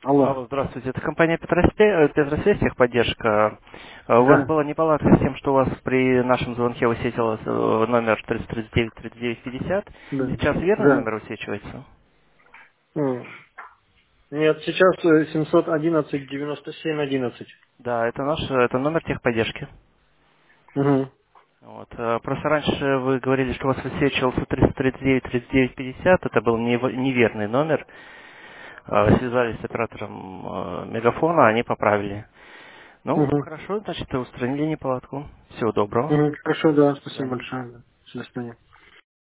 Алло. Алло, здравствуйте. Это компания Петросвязь, техподдержка. У вас Да, была неполадка с тем, что у вас при нашем звонке высветился номер 339-3950. да, Сейчас верный да. номер высвечивается? М. Нет, сейчас 711 97 11. Да, это номер техподдержки. Угу. Вот. Просто раньше вы говорили, что у вас высвечивался 339-3950. Это был неверный номер. Связались с оператором мегафона, они поправили. Ну, Угу. хорошо, значит, устранили неполадку. Всего доброго. Угу. Хорошо, да, До спасибо свидания. большое. Да. До свидания.